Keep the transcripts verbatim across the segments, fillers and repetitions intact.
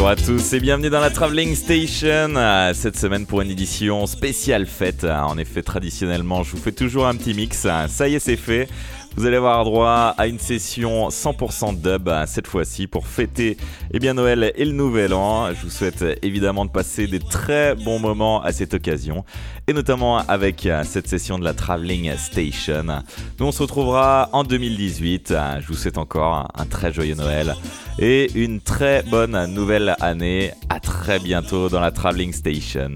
Bonjour à tous et bienvenue dans la Traveling Station. Cette semaine pour une édition spéciale fête. En effet, traditionnellement, je vous fais toujours un petit mix. Ça y est, c'est fait. Vous allez avoir droit à une session cent pour cent dub cette fois-ci pour fêter eh bien, Noël et le Nouvel An. Je vous souhaite évidemment de passer des très bons moments à cette occasion et notamment avec cette session de la Traveling Station. Nous on se retrouvera en deux mille dix-huit. Je vous souhaite encore un très joyeux Noël et une très bonne nouvelle année. À très bientôt dans la Traveling Station.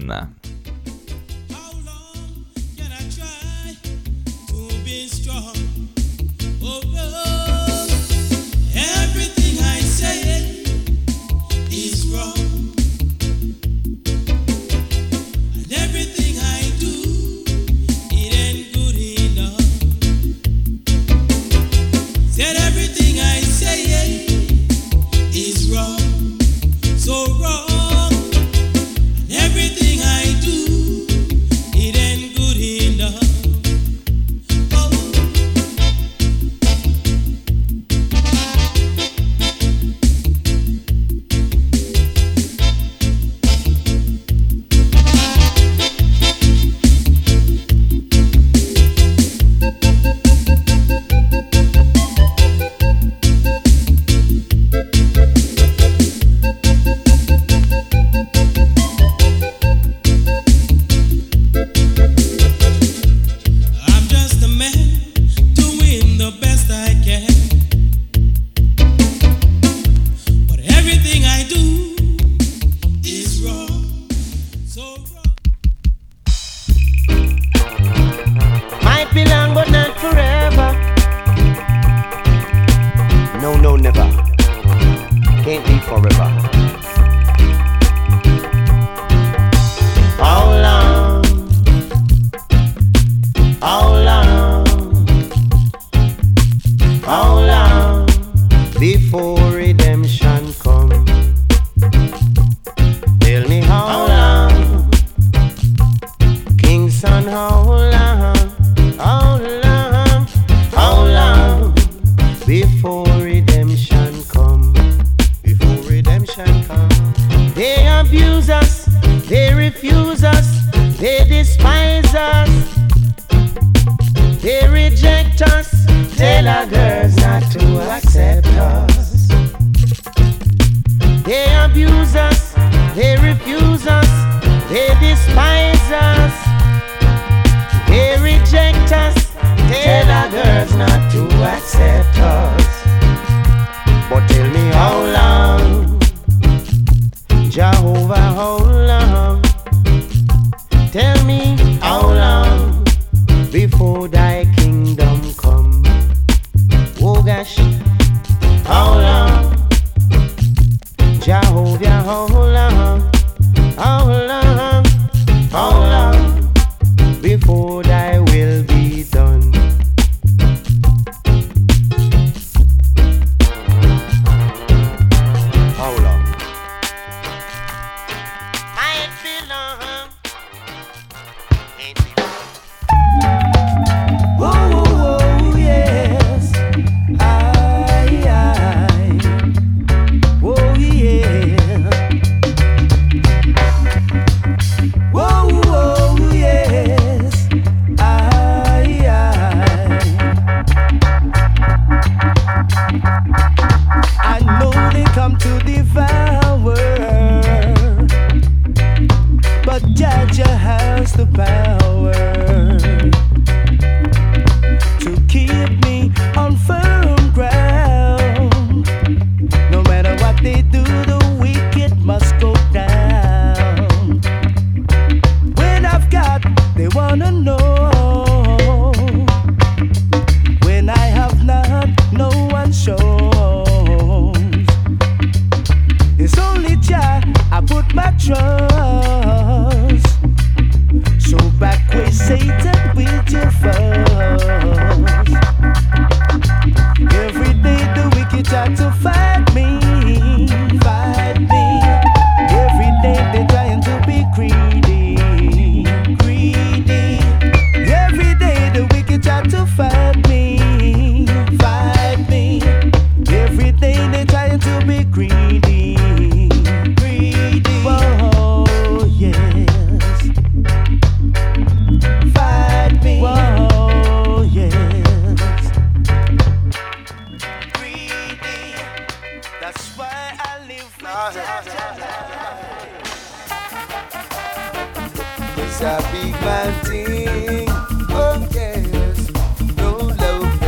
Greedy, greedy. It's a big man thing. Oh yes, no love,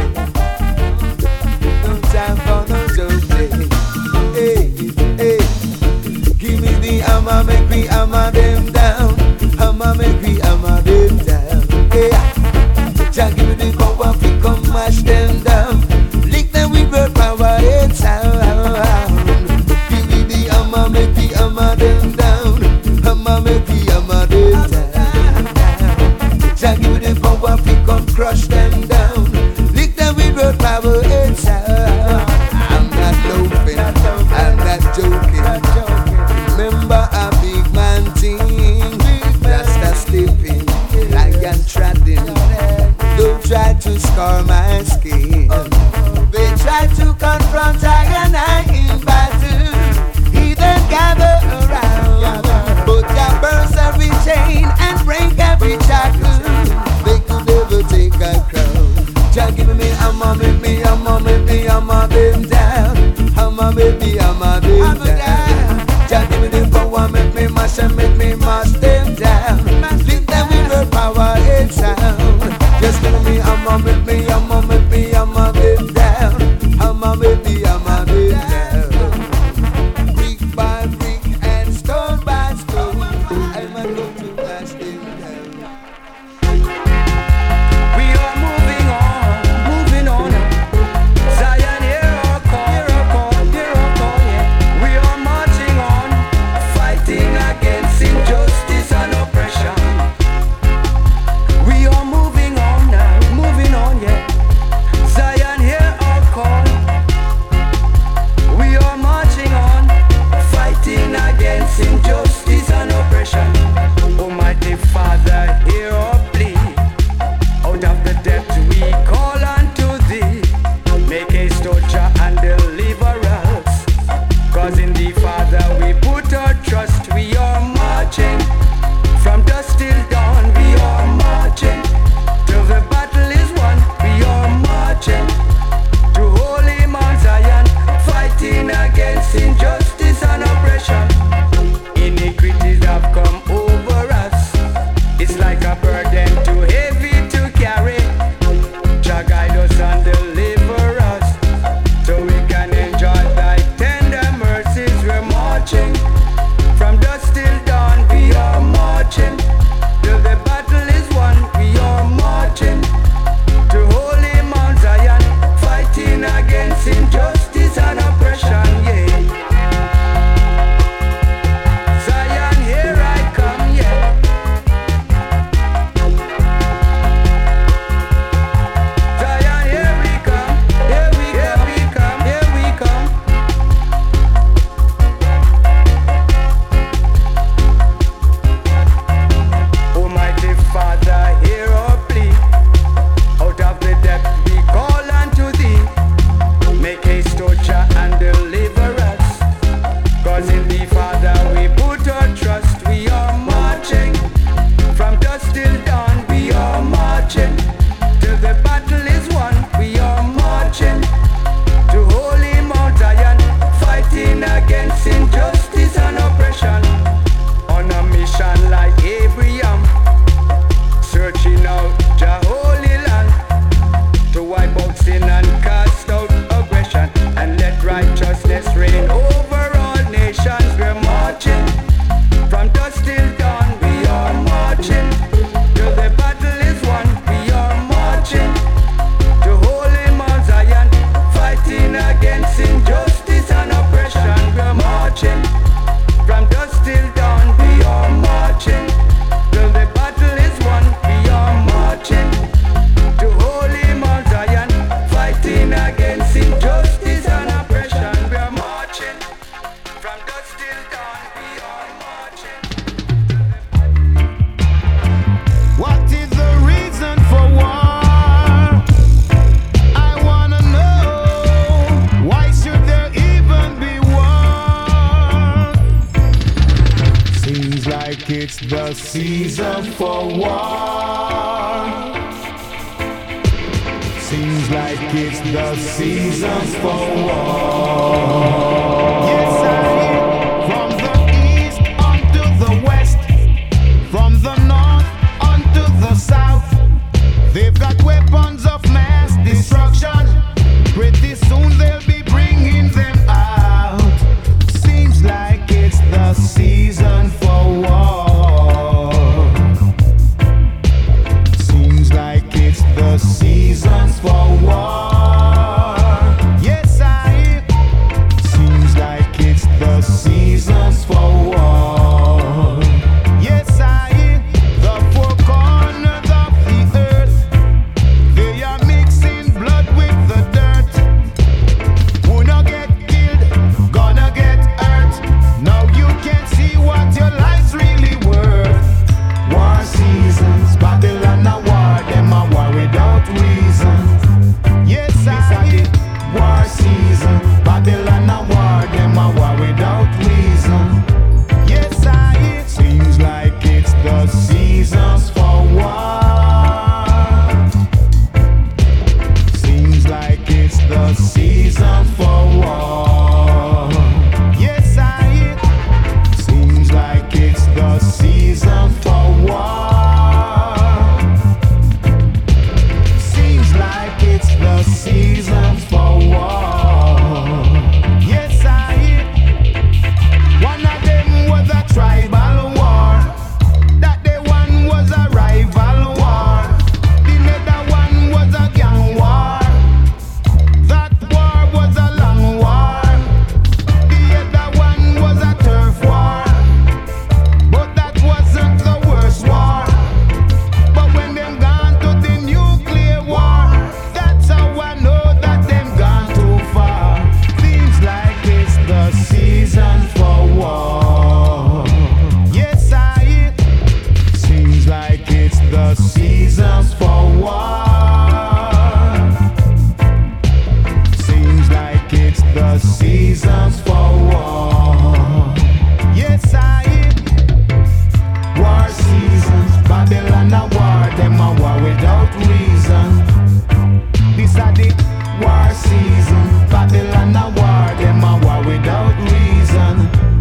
no time for no joking. Hey, hey, give me the hammer, make me hammer them down. Hammer, make me hammer them down. Hey, just give me the power, we come mash them down. Lick them with word power, it's sound. Give me the hammer, make me hammer them down. Hammer, make me hammer them down. Just give me the power, we come crush them down. Lick them with word power, it's sound. I'm not loafing, I'm not joking. Remember a big man thing, just a sleeping, lion treading. Don't try to scar my skin. They try to confront I and I in battle. He then gather around, but I burst every chain and break every shackle. They could never take a crown. Just give me hammer, make me hammer, make me hammer them down. Hammer, make me hammer them down. Just give me the power, make me mash and make me mash them down. Lift them with her power, it's sound. Just give me hammer, make me hammer, make me hammer them down. Hammer, make me hammer them down. Brick by brick and stone by stone, I'm a go to mash them down. We are moving on, moving on. Zion, hear our call, hear our call, hear our call, yeah. We are marching on, fighting against injustice and oppression. We are moving on now, moving on, yeah. Zion, hear our call. We are marching on, fighting against injustice and oppression. Almighty Father, hear our plea. Out of the depths we call unto thee. Make haste, O Jah, and deliver us. Cause in thee, Father, we put our trust. We are marching from dusk till dawn. We are marching till the battle is won. We are marching to holy Mount Zion, fighting against injustice and oppression. Iniquities have come over us. It's like a burden too heavy to carry. Jah guide us and deliver us, so we can enjoy thy tender mercies. We're marching from dusk till dawn. We are marching till the battle is won. We are marching to holy Mount Zion, fighting against injustice and oppression. Yeah. Zion, here I come, yeah. Zion, here we come, here we come, we come, here we come. Almighty Father, hear our plea. Out of the depth we call unto thee. Make haste, O Jah, and deliver us. Cause in thee, Father, we put our trust. We are marching from dusk till dawn. We are marching till the battle is won. We are marching to holy Mount Zion, fighting against injustice and oppression. On a mission like Abraham, searching out Jah holy land, to wipe out sin and cast out aggression, and let righteousness reign over all nations. We're marching from dusk till dawn. We are marching till the battle is won. We are marching to holy Mount Zion, fighting against injustice and oppression. We're marching from dusk till dawn. We are marching till the battle is won. We are marching to holy Mount Zion, fighting against injustice and oppression. We are marching from dusk till dawn. We are marching. What is the reason for war? I wanna know. Why should there even be war? Seems like it's the season for war. Seems like it's the season for war. Yes, I season for war. Yes, I. Seems like it's the season for war. Seems like it's the season for war. Yes, I. One of them was a tribal war. That the one was a rival war. The other one was a gang war. That war was a long war. The other one was a turf war. But that wasn't the worst war. But when them gone to the nuclear war, that's how I know that them gone too far. Seems like it's the season for war. Yes, I. Seems like it's the season for war. Seems like it's the season for war. Yes, I. War seasons, Babylon a war, them a war without reason. This a the war season, Babylon a war, them a war without reason.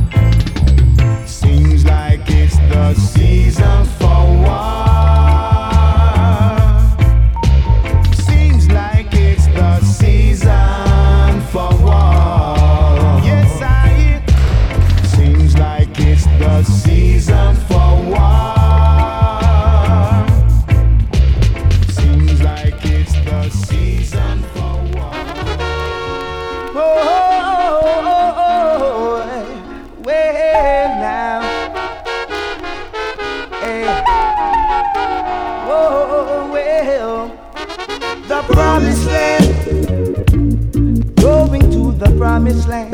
Seems like it's the season for war. Seems like it's the season for war. Yes, I. Seems like it's the season for war. Seems like it's the season for war. Oh, well now, hey, oh well, the promised land, going to the promised land.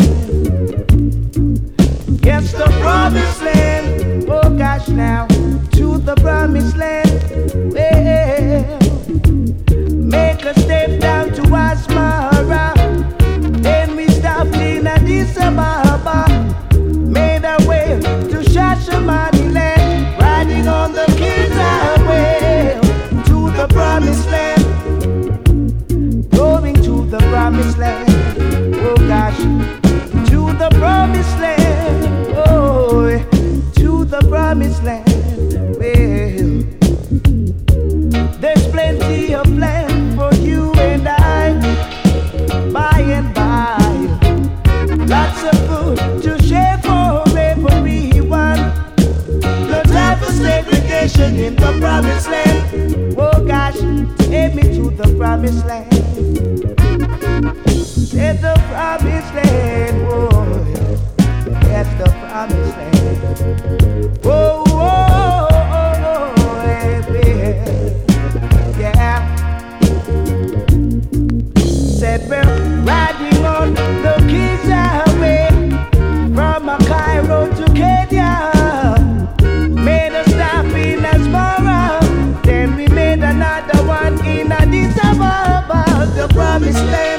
Yes, the promised land. Oh gosh, now to the promised land. Well, make a step down to Asmara. Then we stopped in Addis Ababa. Made our way to Shashamani land. Riding on the King's Highway to the promised land. Going to the promised land. Oh gosh, to the promised land. Oh, to the promised land. Well, there's plenty of land for you and I, by and by. Lots of food to share for everyone. No time for segregation in the promised land. Oh gosh, take me to the promised land. It's the promised land, oh, that's the promised land. Oh, oh, oh, oh, yeah, yeah. Said we're riding on the King's Highway from Cairo to Kenya. Made a stop in Asmara, then we made another one in Addis Ababa, the promised land.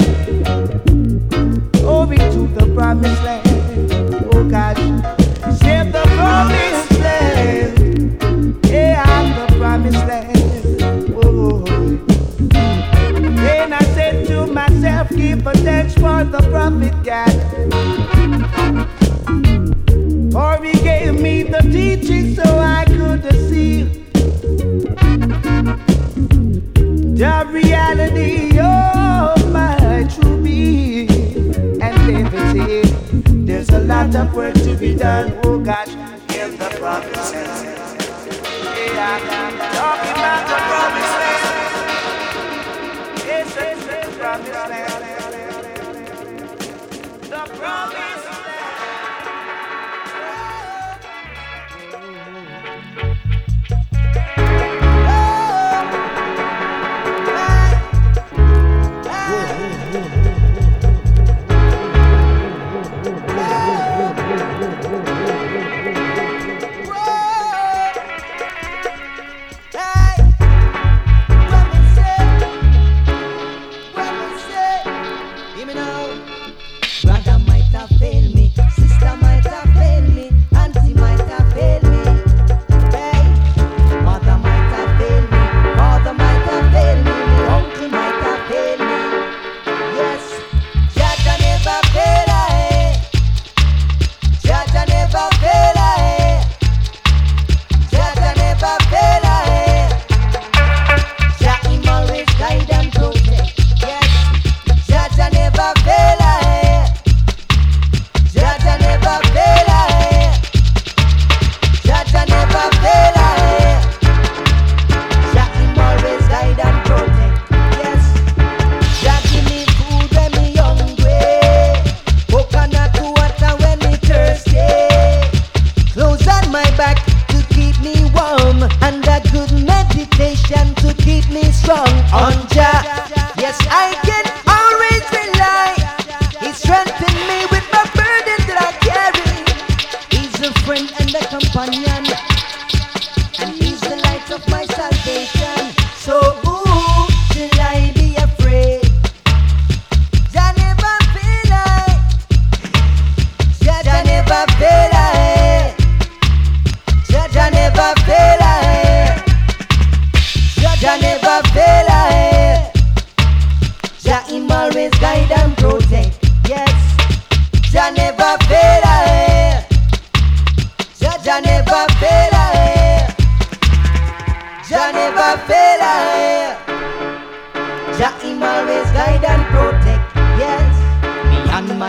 Over to the promised land. Oh gosh, save the promised land. Yeah, I'm the promised land. Oh. Then I said to myself, give a thanks for the prophet God. For he gave me the teaching so I could see the reality of my true being and liberty. There's a lot of work to be done. Oh gosh, in the promised land. Yeah, I'm talking about the promised land. It's the promised land. The promised land.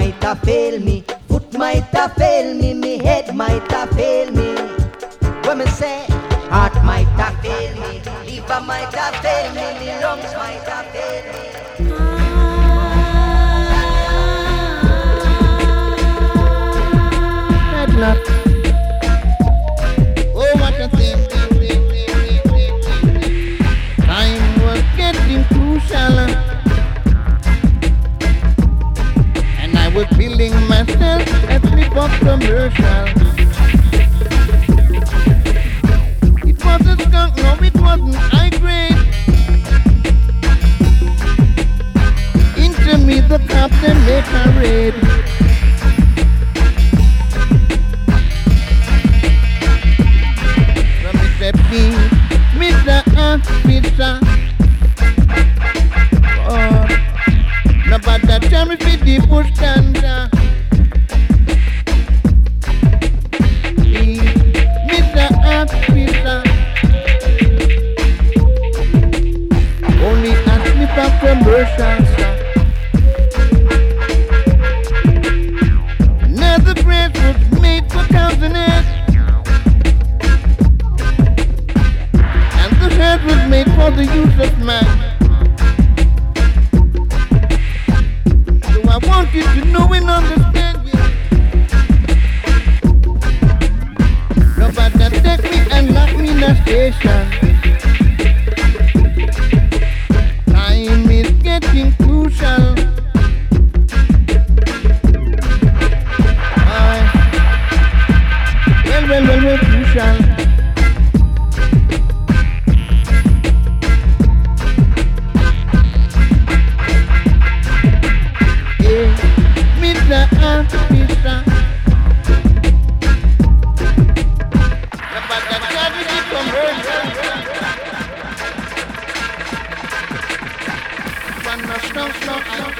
might have failed me, foot might have failed me, me head might have failed me. When me say heart might have failed me, liver might have failed me, me lungs might have failed me. Dreadlock. Oh, what a thing. Time was getting crucial, and I was building myself a flip-up commercial. It was a skunk, no, it wasn't high grade. Into me the captain make a raid. From Mister P, Mister Officer. Oh, no, but that time it be the bush cancer. Mister Officer, only a slip of commercial, sir. Now the bread was made for thousand heads, and the head was made for the use of man. So I want you to know and understand me. Nobody take me and lock me in a station. Time is getting crucial. Aye. Well, well, well, well, crucial. Yeah, Mister Officer. But the charity conversion. One no stop, no, I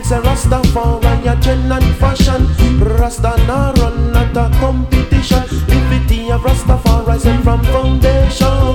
Say Rastafari a trend and fashion. Rasta na run not a competition. Liberty of Rastafari sent from foundation.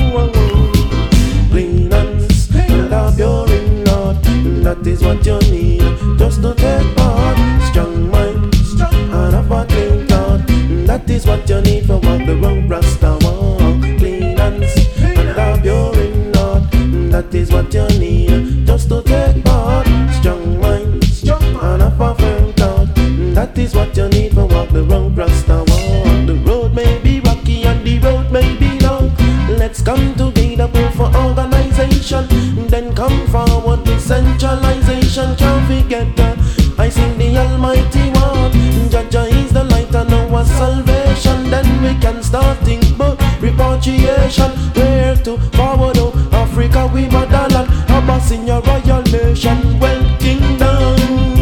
Clean hands and a pure in heart. That is what you need just to take part. Strong mind and a fat clean thought. That is what you need for walk the road Rasta walk. Clean hands and a pure in heart. That is what you need just to take part. Strong mind and a firm thought. That is what you need for walk the road Rasta walk. The road may be rocky and the road may be long. Let's come together for organization. Then come forward with centralization. Can't forget that I sing the Almighty one. Jaja is the light and our salvation. Then we can start think about repatriation. Where to forward oh, Africa we motherland. Abbas in your royal nation. Well kingdom.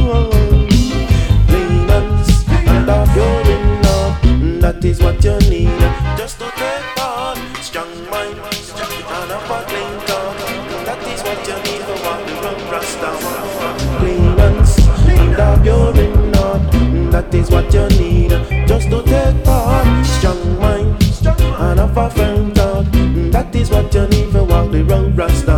Clean hands and a pure in heart. That is what you need just to take part. Strong mind and a fat clean thought. That is what you need for walk the road Rasta. Clean hands and a pure in heart. That is what you need just to take part. Strong mind and a fat firm thought. That is what you need for walk the road Rasta.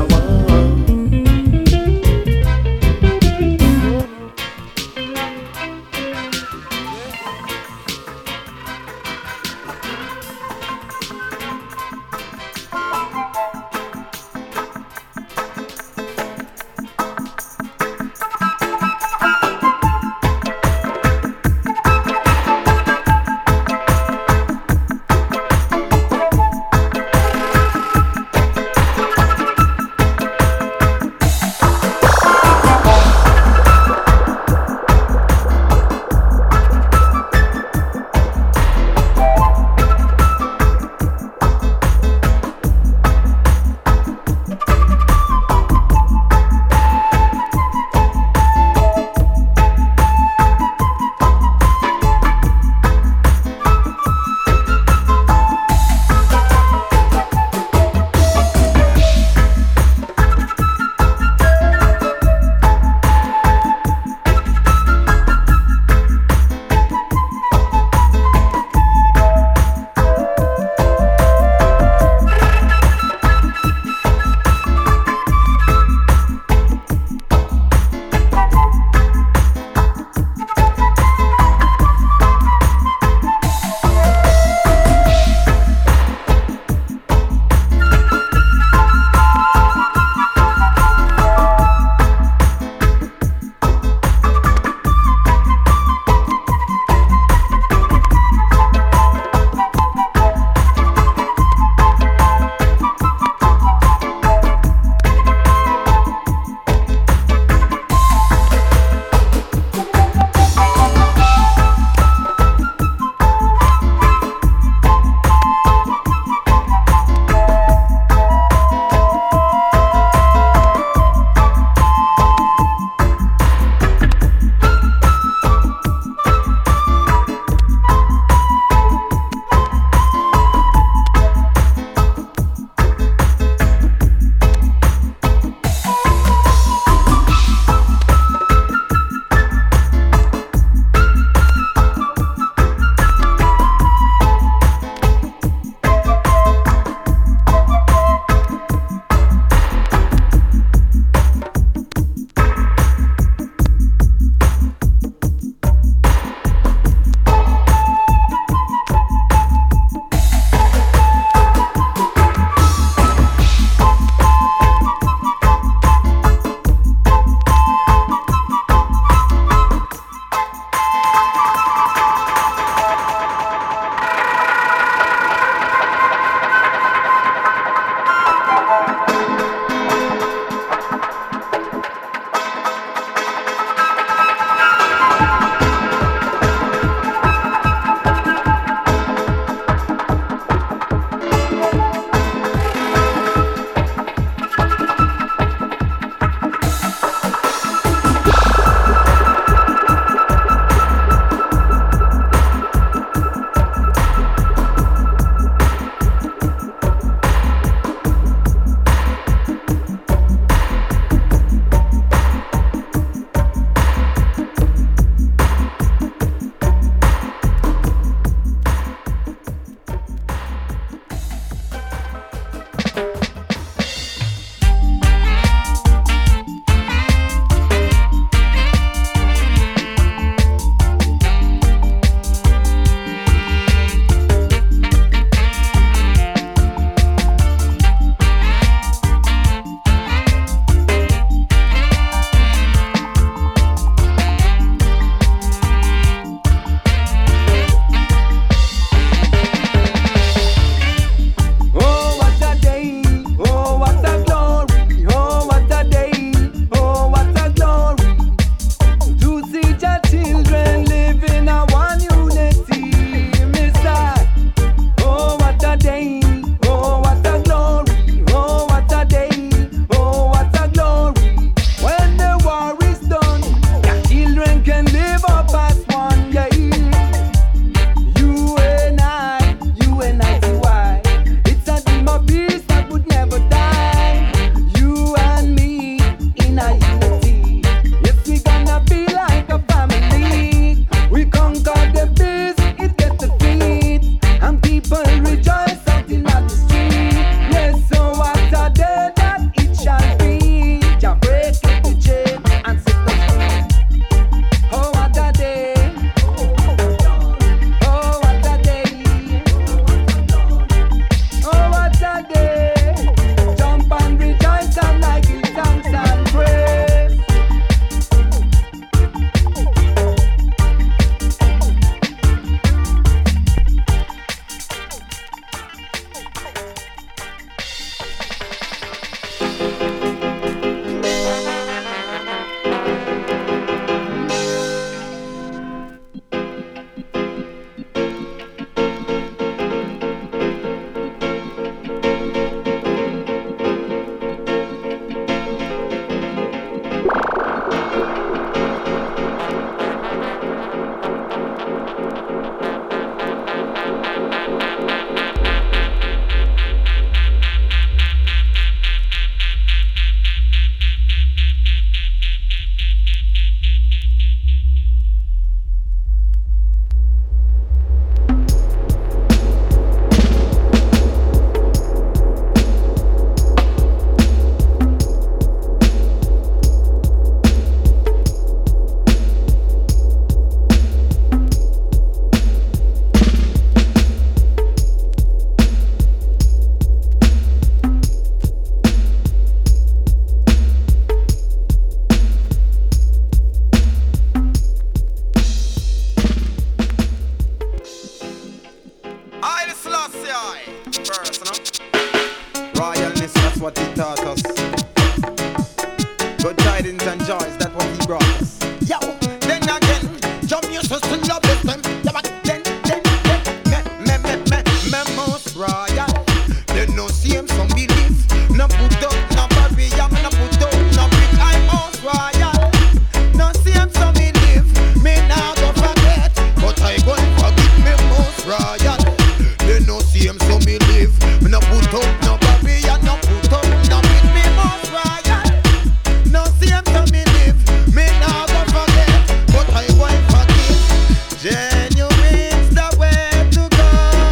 brothers. Yo, then again, your music still love them. Then, then, then, me, me, me, me, me most royal. They no same some believe. No put up, no barrier, no put up, no big I most royal. No same some believe. Me now go forget, but I go and forgive me most royal. They no same some believe. Me no put up, no barrier, no put up, no big me most royal. No same some believe. Me now go forget, but I go and forgive. Genuine's the way to go.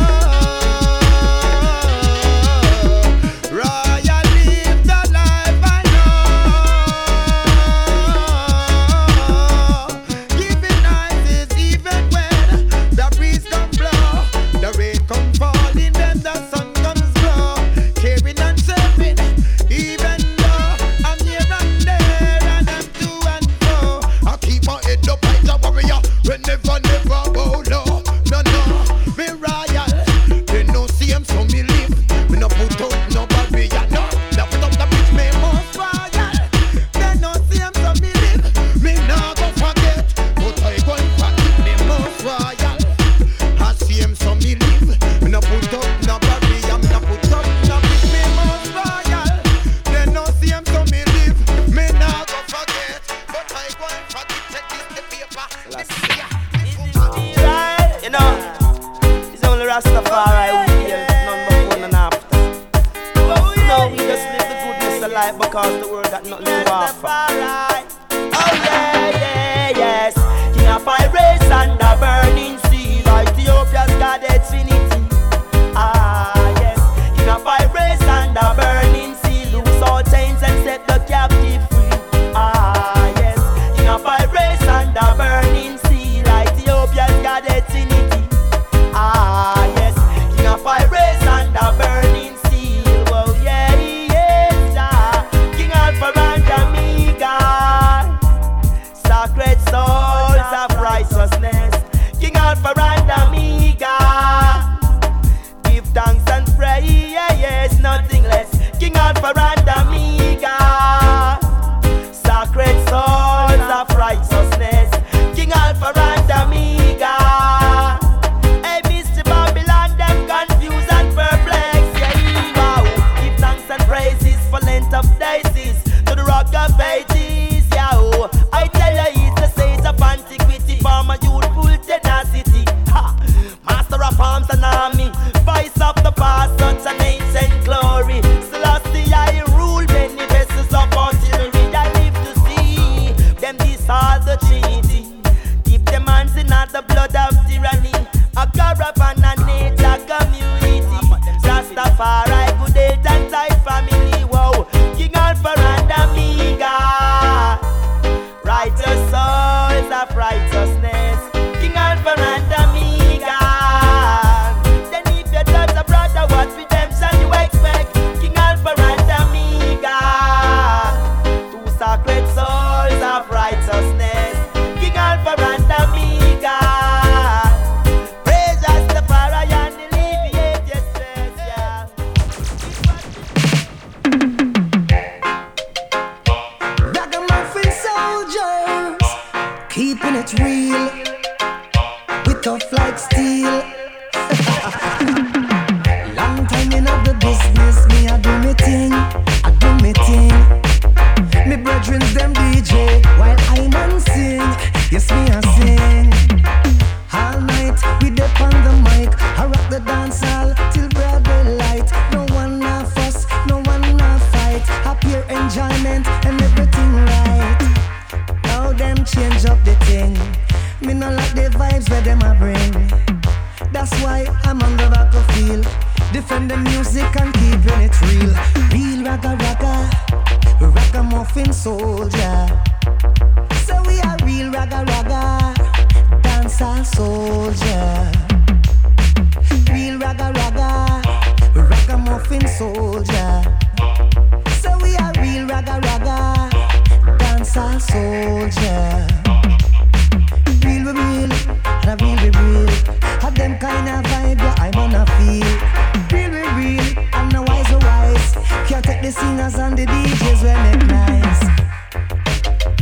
Royal live the life I know. Giving nice is even when the breeze don't blow. The rain come falling, then the sun comes blow. Caring and serving, even though I'm here and there and I'm to and fro. I keep my head up like a warrior. We never, never bow low. No, no, me royal. They no same, so me live. Me no put up no barrier. No, no put up the bitch, me most royal. They no same, so me live. Me nah go forget, but I go and forget me most royal. I same, so me live. Me no put up no barrier. Me no put up no bitch, me most royal. They no same, so me live. Me nah go forget, but I go and forget. Check this the paper. This is here. Right, you know, it's only Rastafari we hear, none before none after. But we know we just live the goodness of life because the world got nothing to offer. Oh yeah, yeah, yes. King of pirates and the burning sea, like Ethiopia's God infinity. Ah yes, King of pirates and the burning sea, loose all chains and set the captive free. Ah yes, King of pirates and the burning sea, like Ethiopia's God infinity. Ah yes, King of pirates and the burning sea. Whoa yeah, yes, ah. King Alpha and Omega, sacred souls of righteousness. King Alpha and Omega, give thanks and pray, yeah, yes, nothing less. King Alpha and Omega, sacred souls of righteousness. King Alpha and Omega. Hey, Mister Babylon, them confused and perplexed. Yeah, wow. Give thanks and praises for length of days to the rock of ages. Yeah, oh. I tell you, it's the sage of antiquity for my youthful tenacity. Ha. Master of arms and army, voice of the past, such an ancient glory. Celestial I rule many vessels of artillery. I live to see them dissolve the Trinity. Keep them hands in the blood of tyranny. A caravan and nature community. Rastafari, good health and tight family. Wow, King Alpha and Omega, righteous souls of righteousness. King Alpha and Omega. Then if you judge a brother, what redemption you expect? King Alpha and Omega, two sacred souls of righteousness. King Alpha and Omega. Praise Rastafari and alleviate your stress, yeah. Ragamuffin soldiers, keeping it real, with tough like steel. Long time in the business, me I do me thing, I do me thing. Me brethrens them D J, while I man sing. Yes, me I sing. All night we dip on the mic, I rock the dance hall till broad daylight. No one na fuss, no one na fight. Happier enjoyment and everything right. Now them change up the thing. Me no like the vibes where them a bring. That's why I'm on the battlefield, defend the music and keeping it real. Real ragga ragga, ragamuffin soldier. So we are real ragga ragga, dancer soldier. Real ragga ragga, ragamuffin soldier. So we are real ragga ragga, dancer soldier. Real we real, and a real we real. Have them kind of vibe that I'm on a feel. Real we real, and the wise we wise. Can't take the singers and the D Js we make nice.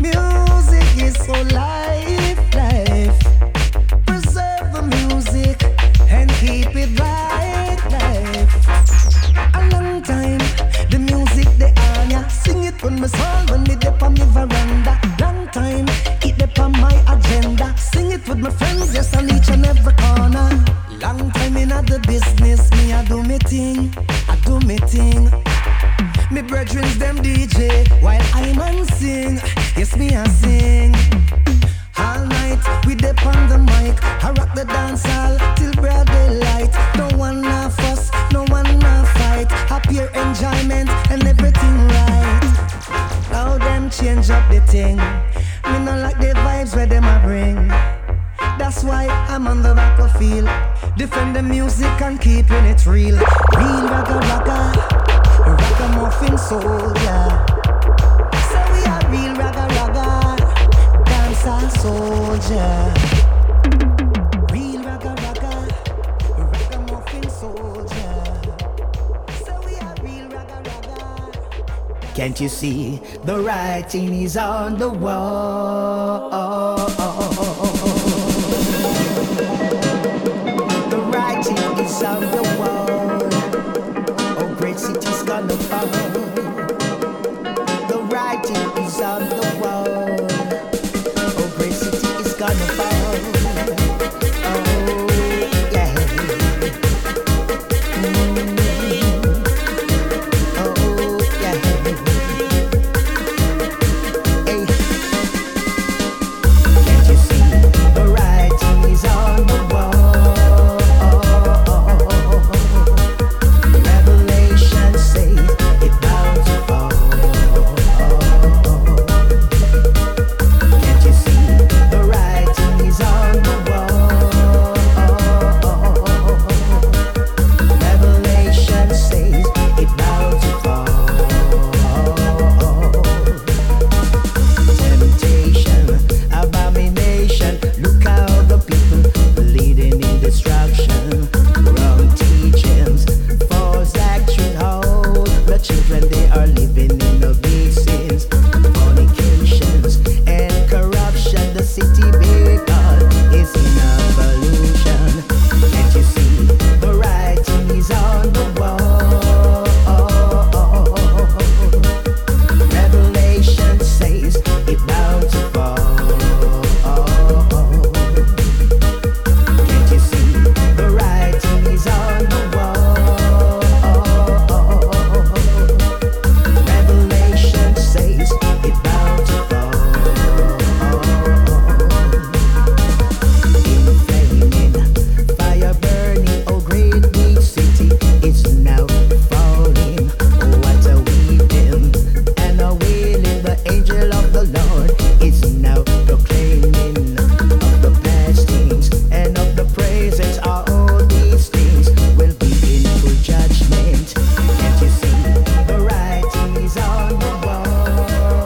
on my agenda. Sing it with my friends, yes, on each and every corner. Long time in the business, me I do me thing, I do me thing. Me brethrens them D J while I man sing. Yes, me I sing. All night we dip on the mic. I rock the dance hall till broad daylight. No one na fuss, no one na fight. Happy enjoyment and everything right. Now them change up the thing. Me not like the vibes where them a bring. That's why I'm on the battlefield. Defend the music and keeping it real. Real ragga ragga, ragamuffin soldier. So we are real ragga ragga, dancer soldier. Real ragga ragga, ragamuffin soldier. So we are real ragga ragga. Can't you see the writing is on the wall? The writing is on the wall. Oh, great city's gonna fall. The writing is on the wall. Oh, great city is gonna fall. Oh, yeah. Mm. Oh, yeah. Hey. Can't you see the writing is on the wall? Revelation says it bound to fall. Can't you see the writing is on the wall? Revelation says it bound to fall. Temptation, abomination. Look how the people leading in destruction. Wrong teachings, false doctrine. Hold the children, they are living in obeisance, fornications and corruption. The city because is in evolution. Can't you see the writing is on the wall? Revelation says it bound to fall. Can't you see the writing is on the wall? Revelation says it bound to fall. Inflaming, fire burning, oh great big city is now falling. Oh, what a weeping and a wailing. The angel of the Lord is now proclaiming of the past things and of the present. All these things will be in full judgment. Can't you see the writing is on the wall?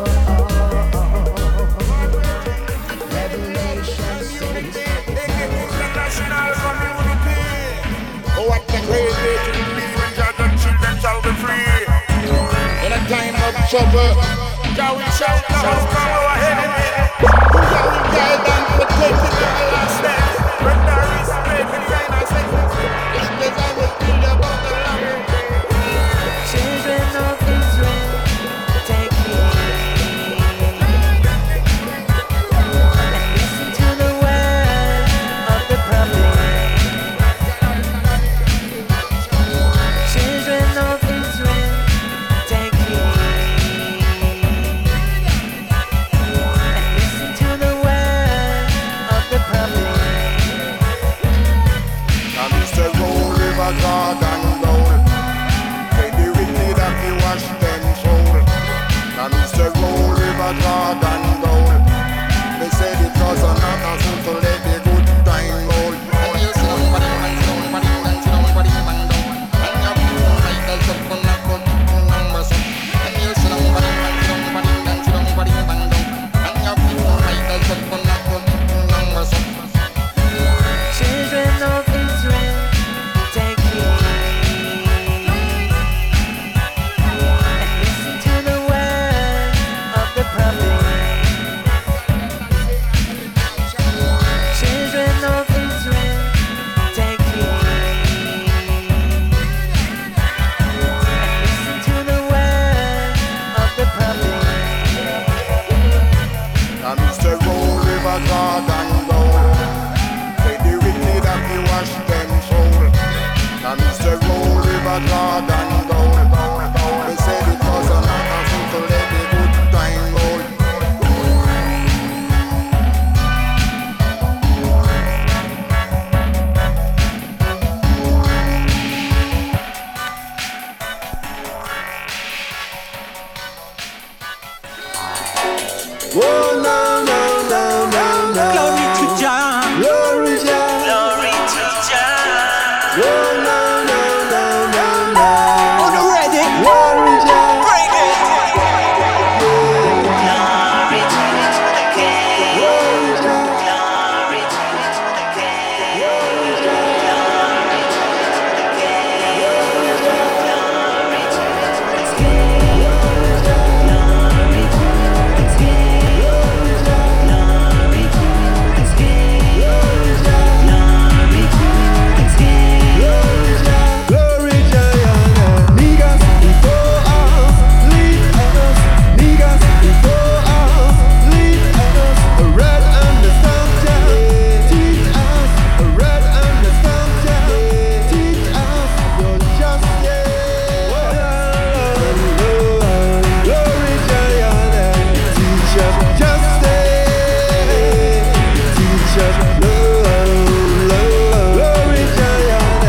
Revelation says International community. Oh, what a great day to deliver the children shall be free. In a time of trouble, shall we shout the house from our enemy? Who shall we guide and protect in the last day? When there is faith in the innocent, this place I will build about the land. Children of Israel, take heed and listen to the word of the prophet. Children of Israel, take heed Jordan gold. Say the wicked have to wash them soul. And it's the roll river Jordan gold. They said it was an honor to let the good time roll. Oh no no no no no. Glory to Jah. Glory Jah. Glory to Jah. Oh no no no no no. On the ready. Glory Jah. Bring it. Glory to the King. Glory Jah. Glory to the King. Glory Jah. Glory to the King. Glory Jah. Glory to the King. Glory Jah. Glory to the King. Glory Jah. Glory to the King. Glory Jah. Glory to the King. Glory Jah. Glory Jah. Niggas before us, lead us. Niggas before us, lead us. A red and the stamp Jah. Teach us. A red and the stamp Jah. Teach us your justice. Glory Jah. Teach us justice. Teach us love, love. Glory Jah.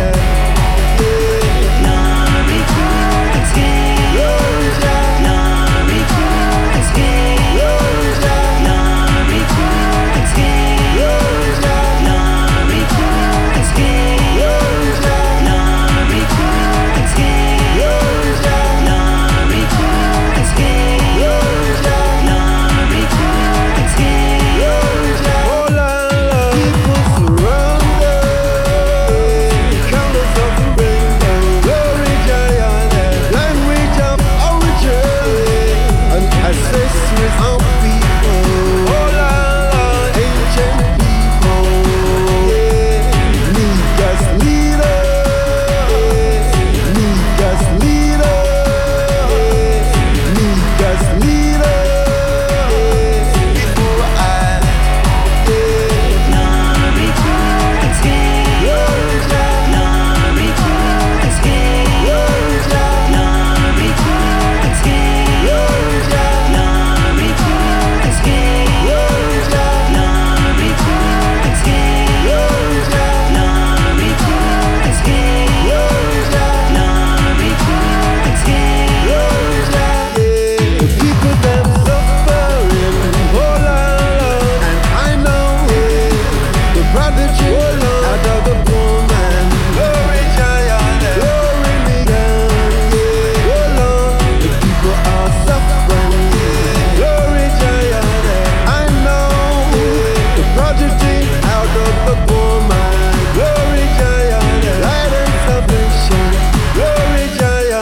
Glory to the King. Glory Jah. Glory to the King. Glory Jah. Glory to the King. Glory Jah. Glory to the King. Glory Jah. Glory to the King. Glory Jah. Glory to the King. Glory Jah. Glory to the King. Glory Jah. Oh la la, people surround us, count us up the rainbow. Glory Jah, language of origin and ancestors of people. Oh la la, ancient people, yeah. Niggas leaders, niggas leaders, niggas leaders. Before I, yeah. Glory to the King. Glory Jah. Glory to the King. Glory Jah. Glory to the King. Glory Jah. Glory to the King. Glory Jah. Glory to the King. Glory Jah. Glory to the King. Glory Jah. Glory to the King. Glory Jah. The people them suffering, oh la la, and I know it. The prodigy out of the poor man. Glory Jah, glory me down, yeah. Oh Lord, the people are suffering, yeah. Glory Jah, I know it. The prodigy out of the poor man. Glory Jah, light and salvation. Glory Jah, yeah.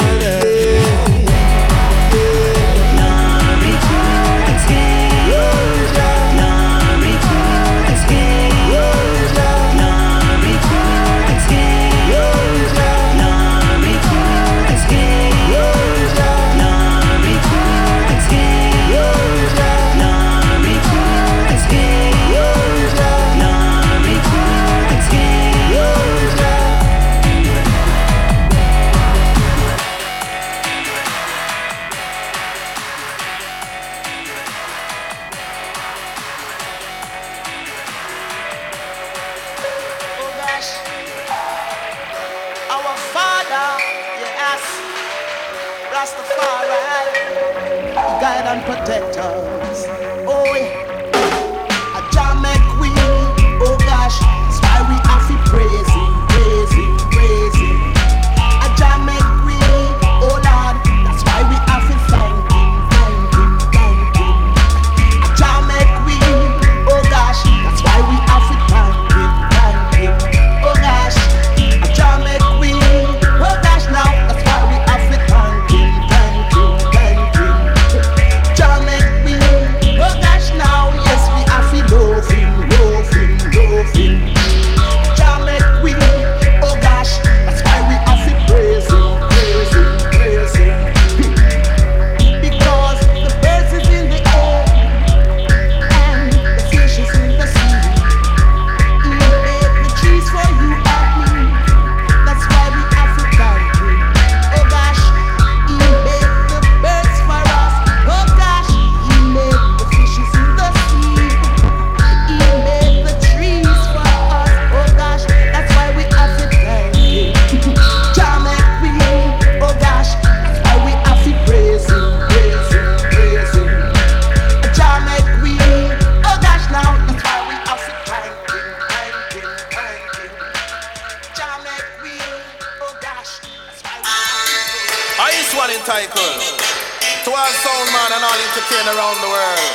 Glory to the King. Glory Jah. Glory to the King. Glory Jah. Glory to the King. Glory Jah. Glory to the King. Glory Jah. Glory to the King. Glory Jah. Glory to the King. Glory Jah. Glory to the King. Glory Jah. Oh gosh, our Father, yes, Rastafari, guide and protect us. Oh, yeah. A Jah make we, oh gosh, that's why we have to praise Him, praise Him, praise Him. A Jah make we, oh Lord, that's why we have to thank Him, thank Him, thank Him. A Jah make we, oh gosh, that's why we have to thank Him, thank Him. Oh gosh, a Jah make we, oh gosh now, that's why we have to thank Him, thank Him, thank Him. Jah make we. all sound man and all entertainers around the world.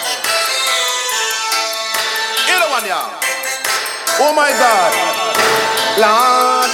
You know one, y'all. Oh my God, Lord.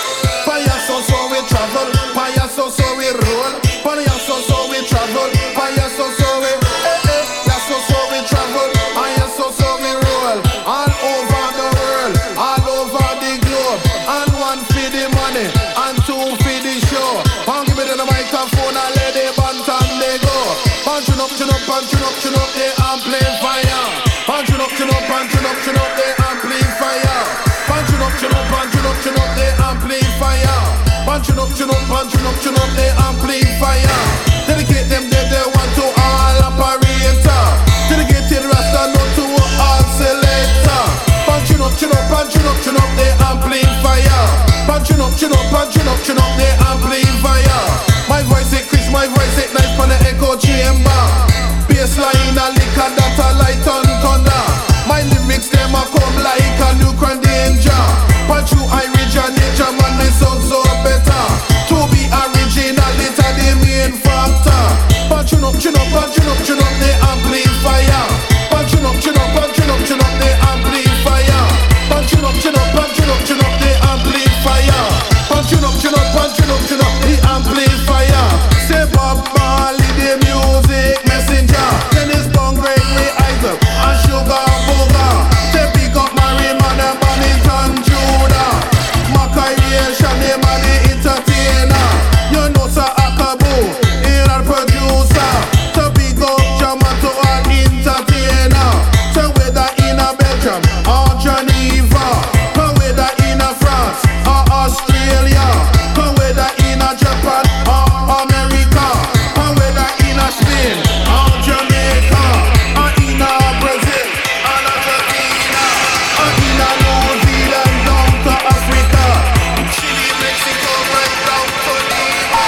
Fire so so we travel, fire so so we roll, fire so so we travel, fire so so we, eh eh, yeah so so we travel, fire so so we roll, all over the world, all over the globe, and one for the money, and two for the show. And give me the microphone and let the band and they go. Punching up, chin up, punching up, chin up, they amplifier. Punching up, chin up, punching up, chin up, they amplifier. Punching up, chin up, punching up, chin up, they amplifier. Punching up, chin up, punching up, chin up, they amplifier. Dedicate them dead, they want to all operator. Dedicated Rasta, not to all selector. Punching up, chin up, punching up, chin up, they amplifier. Punching up, chin up, punching up, chin up, they amplifier. My voice is Chris, my voice is nice for the echo chamber. Bassline a liquor that a light on thunder. My lyrics them a come like a nuclear danger. Punch you originator, man, me sound so better. To be original, it a the main factor. Punching up, chin up, punching up, chin up, the amplifier. Punching up, chin up, punching up, chin up, the amplifier. Punching up, chin up, punching up, chin up, the amplifier. Punching up, chin up, punching up, chin up, the amplifier. Say Bob Marley, the music messenger. Dennis Bong, Gregory Isaac, and Sugar Booger. Say pick up Merriman and Bonington Judah. Mackay Nation, name of the entertainer. You know Sir Akabu, in our producer. So big up Jama to all entertainer. So whether in a Belgium or Geneva, or whether in a France or Australia, or whether in a Japan or America, or whether in a Spain or Jamaica, or in a Brazil or Argentina, or in a New Zealand down to Africa, Chile, Mexico, right down to Lima.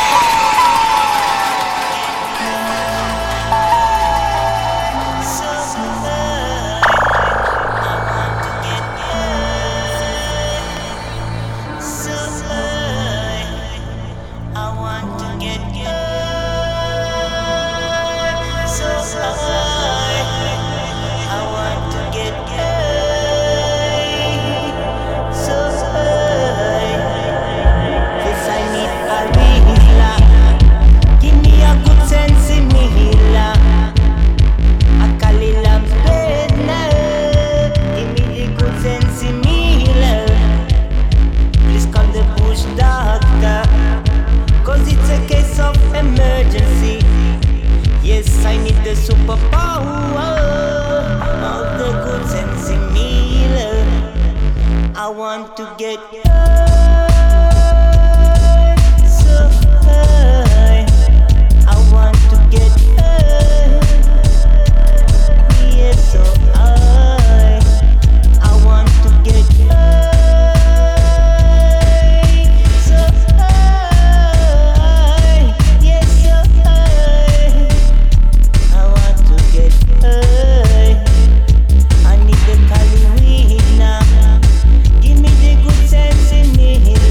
Superpower of the good sense in me, love. I want to get high, so high. I want to get high, yeah, so high. I want to get high, so high, yeah, so high. I want to get high. I need the Cali weed now. Give me the good sense in me.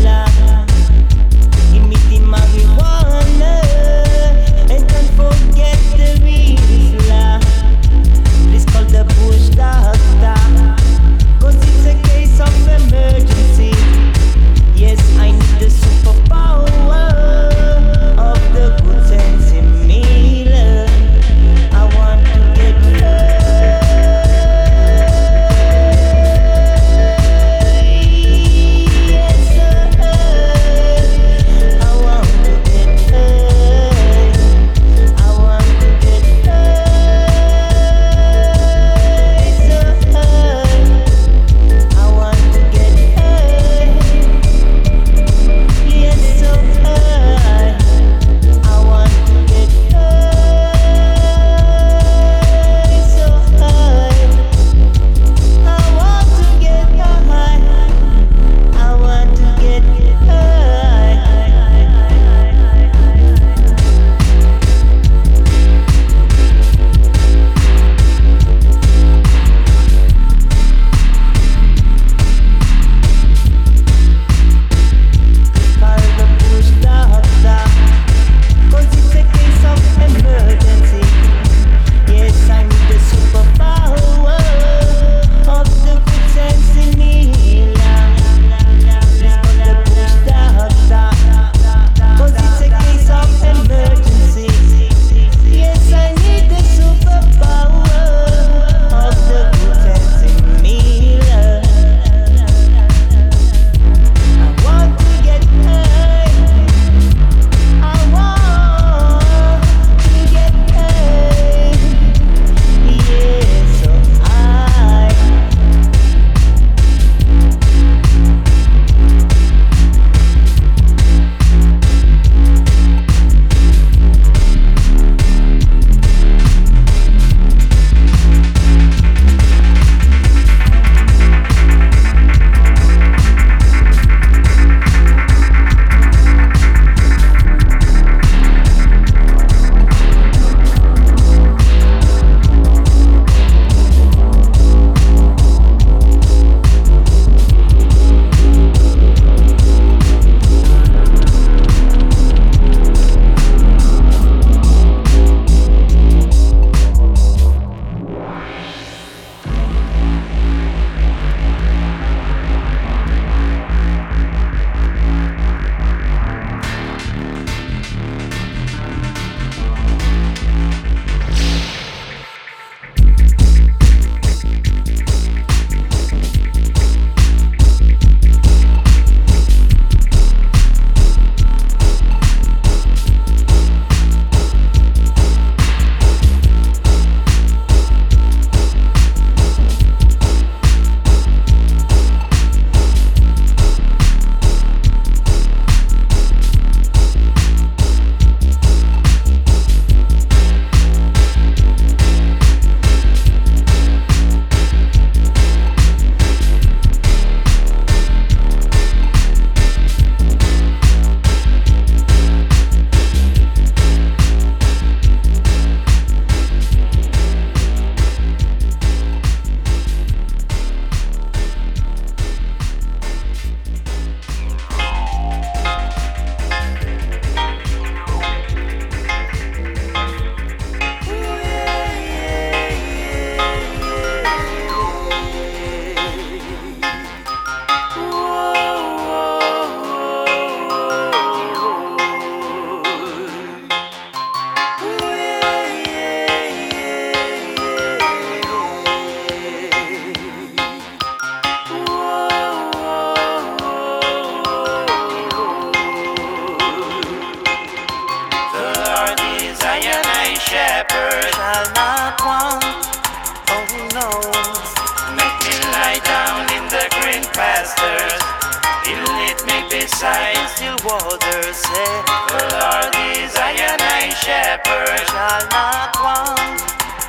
lie down in the green pastures. He'll lead me beside still waters. Say, the Lord is I and I shepherd, shall not want.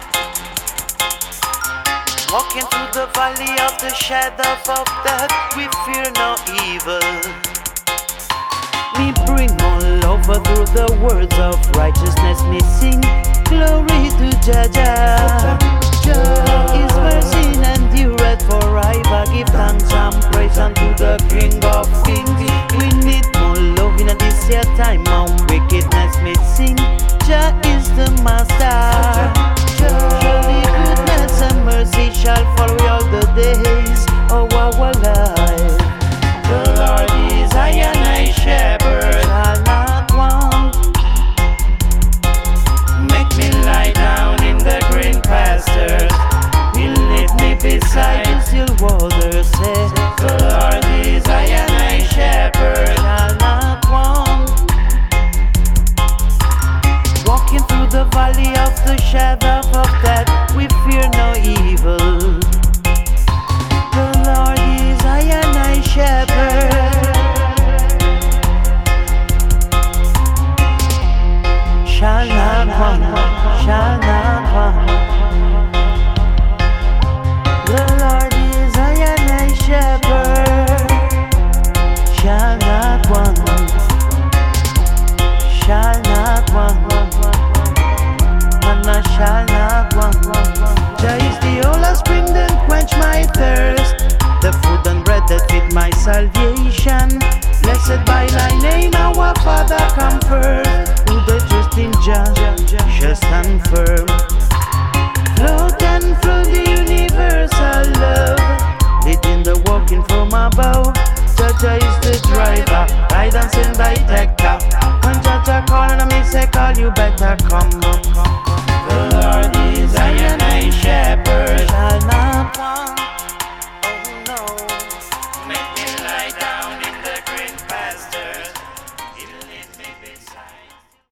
Walking through the valley of the shadow of death, we fear no evil. Me bring all over through the words of righteousness. Me sing glory to Jah Jah. Jah is mercy and endureth forever. Give thanks and praise unto the King of Kings. We need more love in this year time and wickedness. Me sing Jah is the Master. Surely goodness and mercy shall follow all the days of our life. The Lord is I and I shepherd, shall not want. Make me lie down in the green pastures. He'll lead me beside the still waters. Say, the Lord is I and I shepherd, shall not want. Walking through the valley of the shadow of death, we fear no evil. The Lord is I and I shepherd, shall not want, shall not want. The Lord is I and I shepherd, shall not want, shall not want, and I shall not want. Jah is the only spring that quench my thirst, the food and bread that feed my salvation. Blessed by thy name, our Father, come first. Who the trust in Jah shall stand firm. Float and flow the universal love, leading the walking from above. Jah Jah is the driver, guidance in thy tector. When Jah Jah call on me, say call, you better come. The Lord is I and I shepherd,